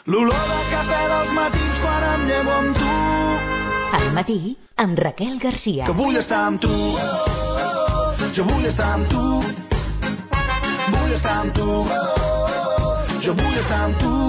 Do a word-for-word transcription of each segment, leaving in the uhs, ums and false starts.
L'olor de cafè dels matins quan em llevo amb tu. Al matí, amb Raquel Garcia. Que vull estar amb tu. Jo vull estar amb tu. Vull estar amb tu. Jo vull estar amb tu.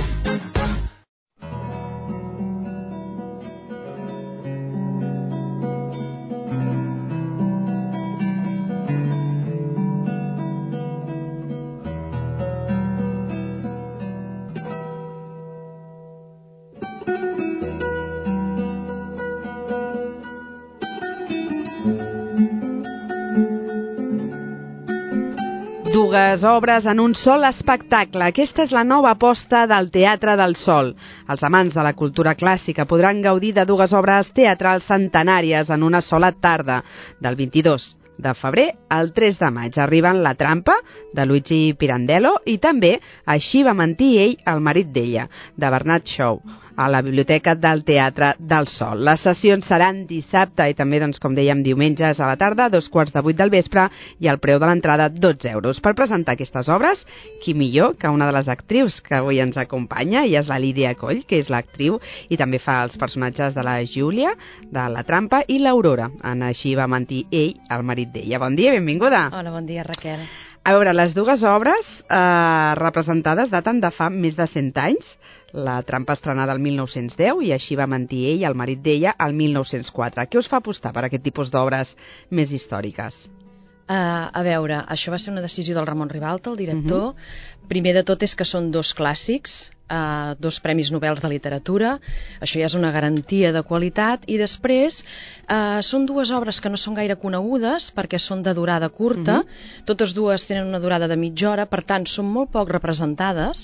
Dues obres en un sol espectacle. Aquesta és la nova aposta del Teatre del Sol. Els amants de la cultura clàssica podran gaudir de dues obres teatrals centenàries en una sola tarda, del vint-i-dos de febrer al tres de maig. Arriben La trampa, de Luigi Pirandello, i també Així va mentir ell, el marit d'ella, de Bernard Shaw, a la Biblioteca del Teatre del Sol. Les sessions seran dissabte i també, doncs, com dèiem, diumenges a la tarda, a dos quarts de vuit del vespre, i el preu de l'entrada dotze euros. Per presentar aquestes obres, qui millor que una de les actrius que avui ens acompanya, i és la Lídia Coll, que és l'actriu i també fa els personatges de la Júlia, de La trampa, i l'Aurora, en Així va mentir ell, el marit d'ella. Bon dia, benvinguda. Hola, bon dia, Raquel. A veure, les dues obres eh, representades daten de fa més de cent anys. La trampa estrenada el mil nou-cents deu i Així va mentir ell, el marit d'ella, el mil nou-cents quatre. Què us fa apostar per aquest tipus d'obres més històriques? Uh, a veure, això va ser una decisió del Ramon Ribalta, el director. Uh-huh. Primer de tot és que són dos clàssics, uh, dos premis Nobel de literatura. Això ja és una garantia de qualitat. I després uh, són dues obres que no són gaire conegudes perquè són de durada curta. Uh-huh. Totes dues tenen una durada de mitja hora, per tant són molt poc representades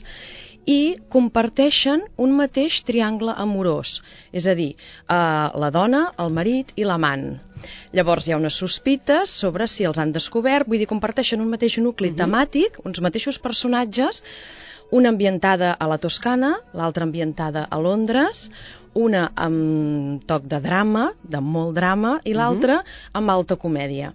i comparteixen un mateix triangle amorós, és a dir, eh, la dona, el marit i l'amant. Llavors hi ha unes sospites sobre si els han descobert, vull dir, comparteixen un mateix nucli uh-huh. temàtic, uns mateixos personatges, una ambientada a la Toscana, l'altra ambientada a Londres, una amb toc de drama, de molt drama, i l'altra uh-huh. amb alta comèdia.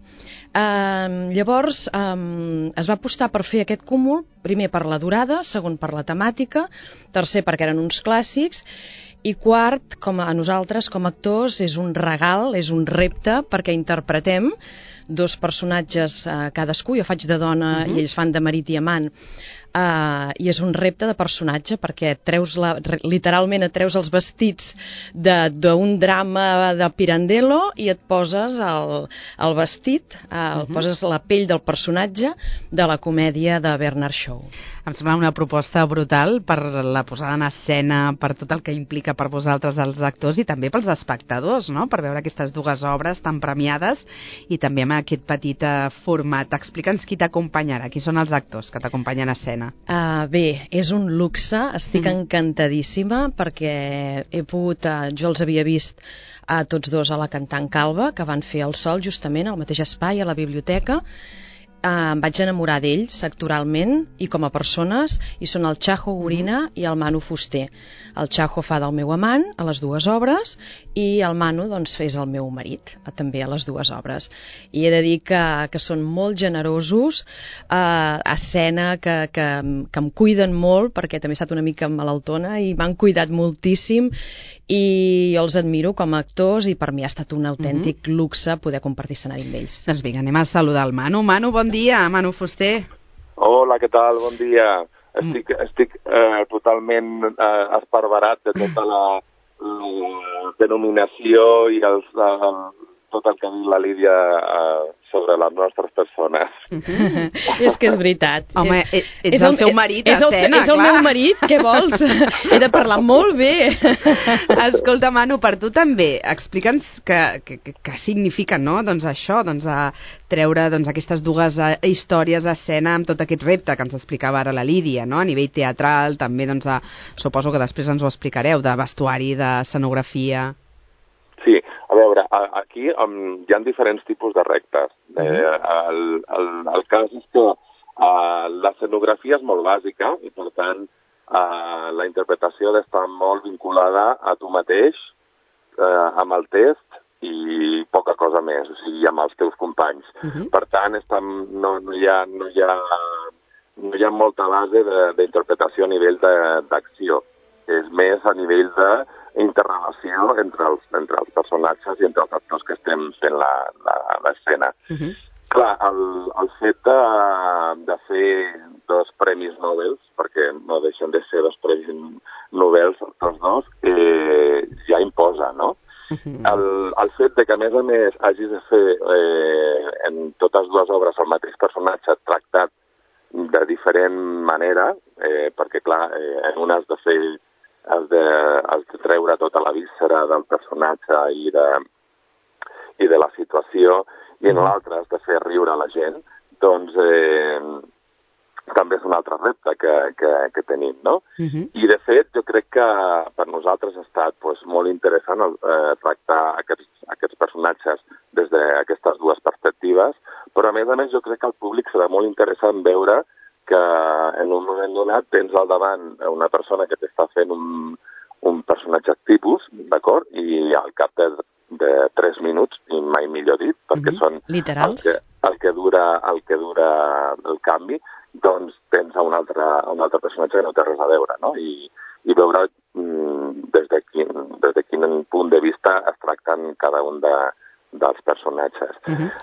Uh, llavors um, es va apostar per fer aquest cúmul, primer per la durada, segon per la temàtica, tercer perquè eren uns clàssics, i quart, com a nosaltres, com a actors, és un regal, és un repte, perquè interpretem dos personatges uh, cadascú, jo faig de dona uh-huh. i ells fan de marit i amant, Uh, i és un repte de personatge perquè treus la, literalment et treus els vestits d'un drama de Pirandello i et poses el, el vestit, uh, uh-huh. poses la pell del personatge de la comèdia de Bernard Shaw. Em sembla una proposta brutal per la posada en escena, per tot el que implica per vosaltres els actors i també pels espectadors, no? Per veure aquestes dues obres tan premiades i també amb aquest petit uh, format. Explica'ns qui t'acompanyarà, qui són els actors que t'acompanyen a escena. Uh, bé, és un luxe, estic mm. encantadíssima perquè he pogut, uh, jo els havia vist a tots dos a la Cantant Calba, que van fer El Sol justament al mateix espai, a la biblioteca. Uh, em vaig enamorar d'ells actoralment i com a persones, i són el Chajo Gorina mm. i el Manu Fuster. El Chajo fa del meu amant a les dues obres i el Manu doncs és el meu marit també a les dues obres. I he de dir que, que són molt generosos, uh, a escena que, que, que em cuiden molt perquè també he estat una mica malaltona i m'han cuidat moltíssim i jo els admiro com a actors i per mi ha estat un autèntic mm-hmm. luxe poder compartir escenari amb ells. Doncs vinga, anem a saludar el Manu. Manu, bon dia, Manu Fuster. Hola, què tal? Bon dia. Estic, estic eh, totalment eh, esparverat de tota la, la denominació i els, eh, tot el que ha dit la Lídia eh, sobre les nostres persones. Mm-hmm. És que és veritat. Home, és, ets és el seu marit a escena, clar. És el meu marit, què vols? He de parlar molt bé. Escolta, Manu, per tu també, explica'ns què que, que, que significa, no? Doncs això, doncs a treure doncs, aquestes dues a, històries a escena amb tot aquest repte que ens explicava ara la Lídia, no? A nivell teatral, també, doncs, a, suposo que després ens ho explicareu, de vestuari, d'escenografia. Sí, a veure, aquí um, hi ha diferents tipus de reptes. Eh, el, el, el cas és que uh, l'escenografia és molt bàsica i, per tant, uh, la interpretació ha d'estar molt vinculada a tu mateix, uh, amb el text i poca cosa més, o sigui, amb els teus companys. Uh-huh. Per tant, estem, no, no, hi ha, no, hi ha, no hi ha molta base d'interpretació a nivell d'acció. més a nivell d'interrelació entre els, entre els personatges i entre els actors que estem fent l'escena. Uh-huh. Clar, el, el fet de, de fer dos premis Nobel, perquè no deixen de ser dos premis Nobel, tots dos, eh, ja imposa, no? Uh-huh. El, el fet de que, a més a més, hagis de fer eh, en totes dues obres el mateix personatge tractat de diferent manera, eh, perquè, clar, eh, en una has de fer, has de, has de treure tota la víscera del personatge i de, i de la situació, i en l'altre has de fer riure la gent, doncs eh, també és un altre repte que, que, que tenim, no? Uh-huh. I, de fet, jo crec que per nosaltres ha estat pues, molt interessant eh, tractar aquests, aquests personatges des d'aquestes dues perspectives, però, a més a més, jo crec que el públic serà molt interessant veure que en un moment donat tens al davant una persona que t'està fent un, un personatge tipus, d'acord? I al cap de, de tres minuts, i mai millor dit, perquè mm-hmm. són literals. El que, el que dura el que dura el canvi, doncs tens a un altre, a un altre personatge que no té res a veure, no? I, i veure mm, des, de quin, des de quin punt de vista es tracten cada un de, dels personatges. Mm-hmm.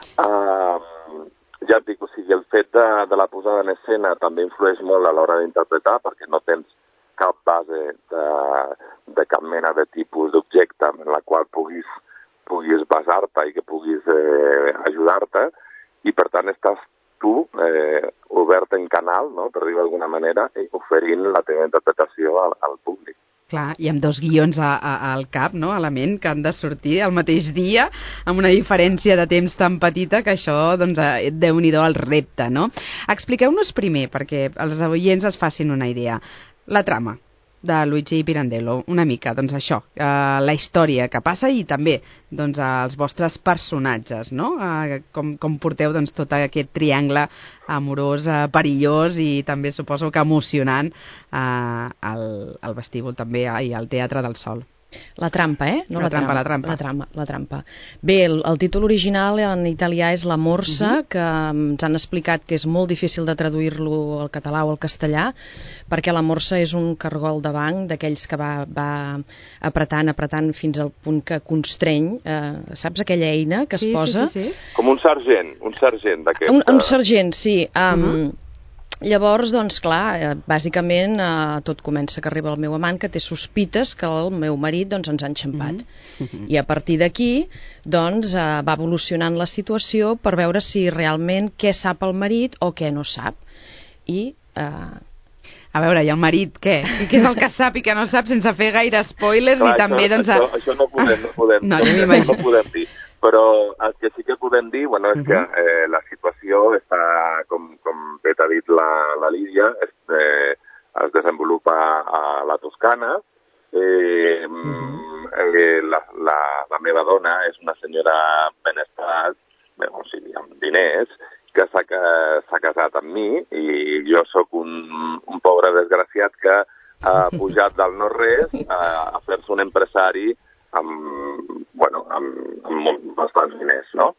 Uh, ja et dic, o sigui, el fet de, de la posada en escena també influeix molt a l'hora d'interpretar, perquè no tens cap base de, de cap mena de tipus d'objecte en la qual puguis, puguis basar-te i que puguis eh, ajudar-te, i per tant estàs tu eh, obert en canal, no?, per dir-ho d'alguna manera, i oferint la teva interpretació al, al públic. Clar, i amb dos guions a, a, al cap, no?, a la ment, que han de sortir el mateix dia, amb una diferència de temps tan petita, que això, doncs, eh, déu-n'hi-do el repte, no? Expliqueu-nos primer, perquè els oients es facin una idea, la trama de Luigi Pirandello, una mica, doncs això, eh, la història que passa i també, doncs, els vostres personatges, no? Eh, com, com porteu, doncs, tot aquest triangle amorós, eh, perillós i també suposo que emocionant eh, al, al vestíbul també i al Teatre del Sol. La trampa, eh? No la, la trampa, trampa, la trampa. La trampa, la trampa. Bé, el, el títol original en italià és La Morsa, uh-huh. que ens han explicat que és molt difícil de traduir-lo al català o al castellà, perquè la morsa és un cargol de banc d'aquells que va, va apretant, apretant fins al punt que constreny. Eh, saps aquella eina que sí, es posa? Sí, sí, sí. Com un sergent, un sergent d'aquest. Un, un sergent, sí. Um, uh-huh. Llavors, doncs, clar, bàsicament eh, tot comença que arriba el meu amant, que té sospites que el meu marit doncs, ens ha enxampat. Mm-hmm. I a partir d'aquí doncs, eh, va evolucionant la situació per veure si realment què sap el marit o què no sap. I... Eh... A veure, i el marit, què? Què és el que sap i què no sap, sense fer gaire spoilers? Clar, i també, això, doncs... Això, això no podem, no podem, no, no, no, no podem dir. Però el que sí que podem dir, bueno, és uh-huh. que eh, la situació està, com, com bé t'ha dit la, la Lídia, es, eh, es desenvolupa a la Toscana. Eh, uh-huh. eh, la, la, la meva dona és una senyora benestat, o sigui, amb diners, que s'ha, s'ha casat amb mi, i jo sóc un, un pobre desgraciat que ha pujat del no-res a, a fer-se un empresari amb, bueno, amb, amb bastants diners, no?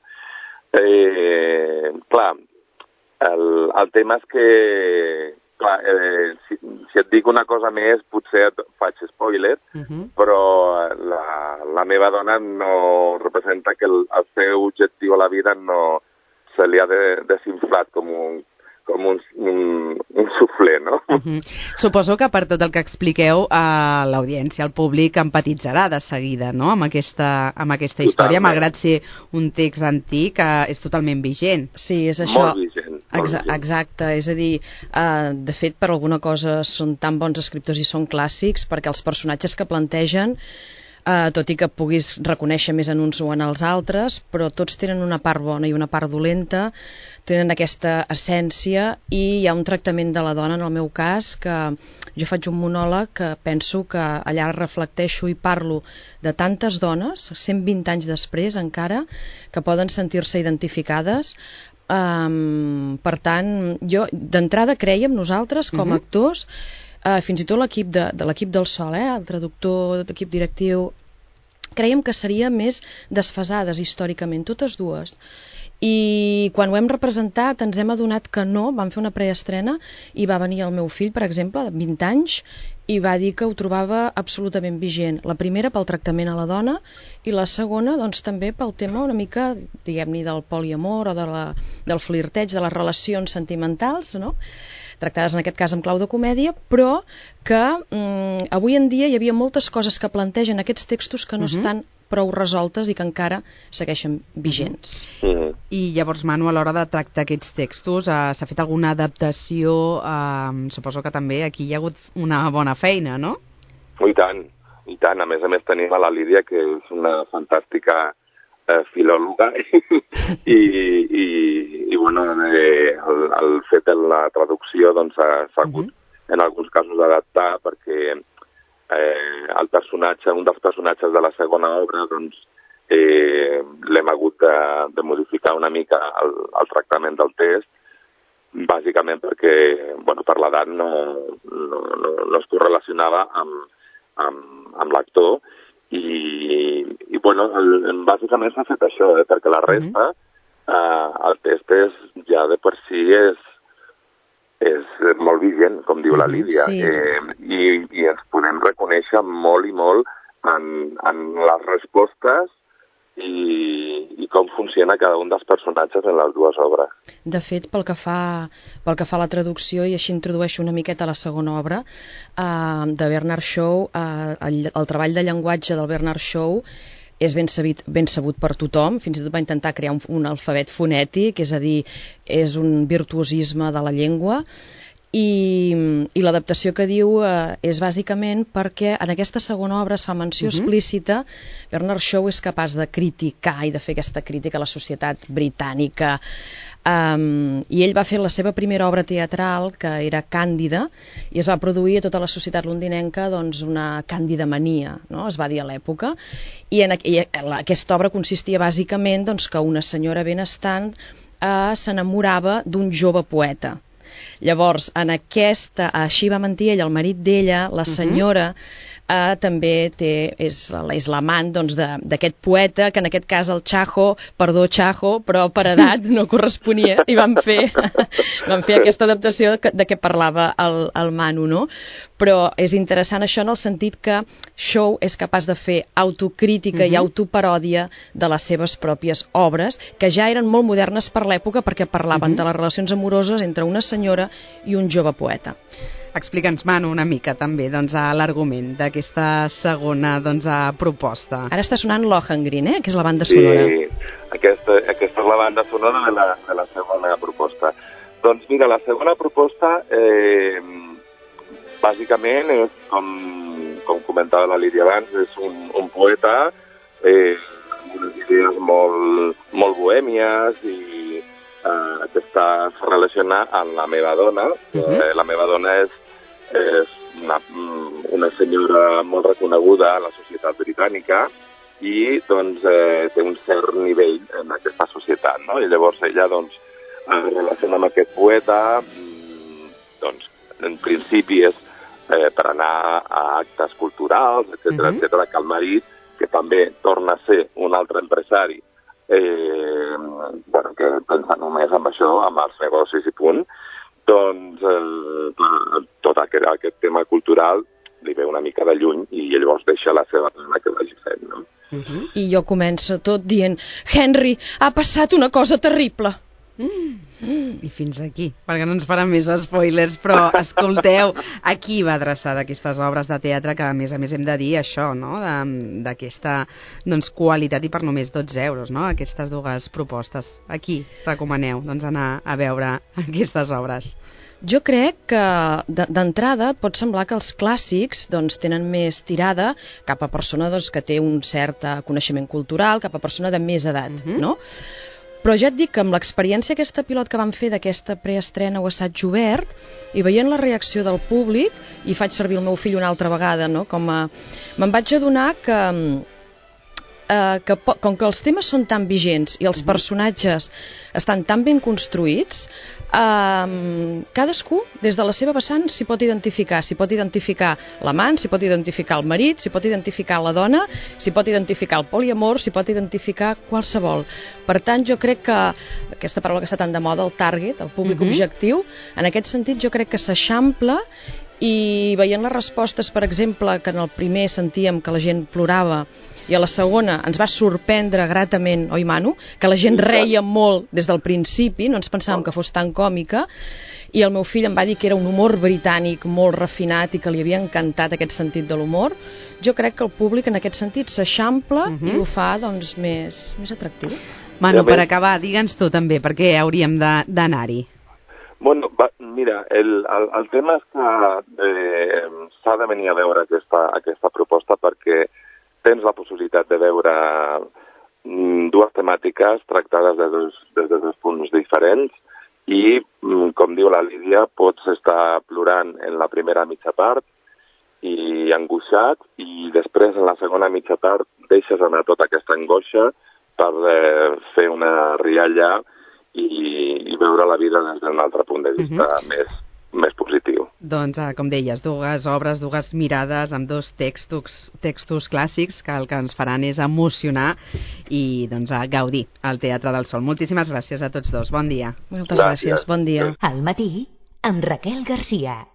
Eh, clar, el, el tema és que, clar, eh, si, si et dic una cosa més, potser et faig spoiler, uh-huh. però la, la meva dona no representa que el, el seu objectiu a la vida no se li ha de, desinflat com un com un, un, un suflé, no? Uh-huh. Suposo que per tot el que expliqueu a l'audiència, el públic empatitzarà de seguida, no?, amb aquesta, amb aquesta història, totalment. Malgrat ser un text antic, eh, és totalment vigent. Sí, és això. Molt vigent. Molt Exa- vigent. Exacte, és a dir, eh, de fet, per alguna cosa són tan bons escriptors i són clàssics, perquè els personatges que plantegen, Uh, tot i que puguis reconèixer més en uns o en els altres, però tots tenen una part bona i una part dolenta, tenen aquesta essència, i hi ha un tractament de la dona, en el meu cas, que jo faig un monòleg que penso que allà reflecteixo i parlo de tantes dones, cent vint anys després encara, que poden sentir-se identificades. Um, per tant, jo d'entrada creiem nosaltres com a uh-huh. actors, Uh, fins i tot l'equip de, de l'equip del Sol, eh, el traductor, l'equip directiu, creiem que seria més desfasades històricament, totes dues. I quan ho hem representat ens hem adonat que no, vam fer una preestrena i va venir el meu fill, per exemple, de vint anys, i va dir que ho trobava absolutament vigent. La primera pel tractament a la dona i la segona doncs també pel tema una mica, diguem-ne, del poliamor o de la, del flirteig, de les relacions sentimentals, no? Tractades en aquest cas en clau de comèdia, però que mm, avui en dia hi havia moltes coses que plantegen aquests textos que no uh-huh. estan prou resoltes i que encara segueixen vigents. Uh-huh. I llavors, Manu, a l'hora de tractar aquests textos, eh, s'ha fet alguna adaptació? Eh, suposo que també aquí hi ha hagut una bona feina, no? I tant, i tant. A més a més tenim a la Lídia, que és una fantàstica eh, filòloga, i, i, i bueno, eh, el, el fet de la traducció doncs, s'ha hagut uh-huh. en alguns casos d'adaptar, perquè eh, el personatge, un dels personatges de la segona obra, doncs, eh, l'hem hagut de, de modificar una mica el, el tractament del text, bàsicament perquè, bueno, per l'edat no, no, no, no es correlacionava amb, amb, amb l'actor, i, i bueno, el, bàsicament s'ha fet això, eh, perquè la resta, uh-huh. eh, el text és, ja de per si és, és molt vigent, com diu la Lídia, sí. eh, i, i ens podem reconèixer molt i molt en, en les respostes i, i com funciona cada un dels personatges en les dues obres. De fet, pel que fa, pel que fa a la traducció, i així introdueixo una miqueta a la segona obra, eh, de Bernard Shaw, eh, el, el treball de llenguatge del Bernard Shaw és ben sabut, ben sabut per tothom, fins i tot va intentar crear un, un alfabet fonètic, és a dir, és un virtuosisme de la llengua, i, i l'adaptació que diu eh, és bàsicament perquè en aquesta segona obra es fa menció uh-huh. explícita. Bernard Shaw és capaç de criticar i de fer aquesta crítica a la societat britànica, um, i ell va fer la seva primera obra teatral, que era Càndida, i es va produir a tota la societat londinenca doncs, una càndidamania, no? Es va dir a l'època, i, en, i aquesta obra consistia bàsicament doncs, que una senyora benestant eh, s'enamorava d'un jove poeta. Llavors, en aquesta, així va mentir ell, el marit d'ella, la senyora, uh-huh. eh, també té, és, és l'amant doncs, d'aquest poeta, que en aquest cas el Chajo, perdó Chajo, però per edat no corresponia, i van fer, van fer aquesta adaptació de què parlava el, el Manu, no? Però és interessant això en el sentit que Shaw és capaç de fer autocrítica uh-huh. i autoparòdia de les seves pròpies obres, que ja eren molt modernes per l'època perquè parlaven uh-huh. de les relacions amoroses entre una senyora i un jove poeta. Explica'ns, Manu, una mica també doncs, l'argument d'aquesta segona doncs, proposta. Ara està sonant Lohengrin, eh? Que és la banda sonora. Sí, aquesta, aquesta és la banda sonora de la, de la segona proposta. Doncs mira, la segona proposta eh, bàsicament és, com, com comentava la Lídia abans, és un, un poeta eh, amb unes idees molt, molt bohèmies i Uh, que està relacionat amb la meva dona. Uh-huh. eh, la meva dona és, és una, una senyora molt reconeguda a la societat britànica i doncs, eh, té un cert nivell en aquesta societat, no? I llavors ella doncs, es relaciona amb aquest poeta, doncs, en principi és eh, per anar a actes culturals, etcètera, uh-huh. etcètera, que el marit, que també torna a ser un altre empresari, Eh, bueno, que pensa només amb això, amb els negocis i punt, doncs eh, tot aquest, aquest tema cultural li ve una mica de lluny i llavors deixa la seva dona que vagi fent, no? Uh-huh. I jo començo tot dient: Henry, ha passat una cosa terrible. Mm. Mm. I fins aquí, perquè no ens faran més spoilers, però escolteu, a qui va adreçar d'aquestes obres de teatre, que a més a més hem de dir això, no? D'aquesta doncs, qualitat i per només dotze euros, no? Aquestes dues propostes. A qui recomaneu doncs, anar a veure aquestes obres? Jo crec que d'entrada et pot semblar que els clàssics doncs, tenen més tirada cap a persona doncs, que té un cert coneixement cultural, cap a persona de més edat, uh-huh. no? Però ja et dic que amb l'experiència aquesta pilot que vam fer d'aquesta preestrena o assaig obert, i veient la reacció del públic, i faig servir el meu fill una altra vegada, no? Com a... me'n vaig adonar que eh, que com que els temes són tan vigents i els personatges estan tan ben construïts, eh, cadascú des de la seva vessant s'hi pot identificar, s'hi pot identificar l'amant, s'hi pot identificar el marit, s'hi pot identificar la dona, s'hi pot identificar el poliamor, s'hi pot identificar qualsevol. Per tant, jo crec que aquesta paraula que està tan de moda, el target, el públic uh-huh. objectiu, en aquest sentit jo crec que s'eixampla, i veient les respostes, per exemple, que en el primer sentíem que la gent plorava i a la segona ens va sorprendre gratament, oi Manu, que la gent reia molt des del principi, no ens pensàvem que fos tan còmica, i el meu fill em va dir que era un humor britànic molt refinat i que li havia encantat aquest sentit de l'humor. Jo crec que el públic en aquest sentit s'eixampla uh-huh. i ho fa doncs més, més atractiu. Manu, per acabar, digue'ns tu també, per què hauríem d'anar-hi? Bueno, va, mira, el, el, el tema és que eh, s'ha de venir a veure aquesta, aquesta proposta perquè tens la possibilitat de veure mm, dues temàtiques tractades des de, des de dos punts diferents i, mm, com diu la Lídia, pots estar plorant en la primera mitja part i angoixat, i després en la segona mitja part deixes anar tota aquesta angoixa per eh, fer una rialla i, i veure la vida des d'un altre punt de vista uh-huh. més, més positiu. Doncs, eh, com deies, dues obres, dues mirades amb dos textos, textos clàssics que el que ens faran és emocionar i doncs, a gaudir al Teatre del Sol. Moltíssimes gràcies a tots dos. Bon dia. Moltes gràcies. gràcies. Bon dia. Al matí, amb Raquel Garcia.